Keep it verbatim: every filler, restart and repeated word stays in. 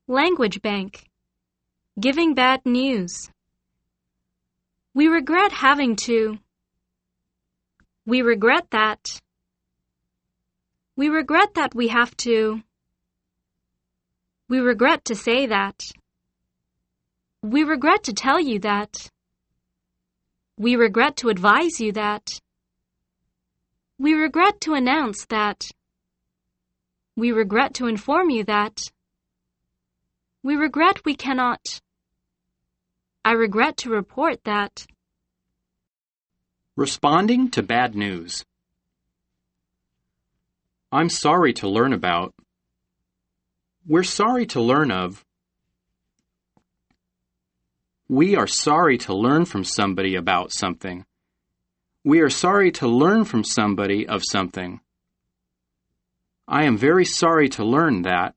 Language bank. Giving bad news. We regret having to. We regret that. We regret that we have to. We regret to say that. We regret to tell you that. We regret to advise you that. We regret to announce that. We regret to inform you that. We regret we cannot. I regret to report that. Responding to bad news. I'm sorry to learn about. We're sorry to learn of. We are sorry to learn from somebody about something. We are sorry to learn from somebody of something. I am very sorry to learn that.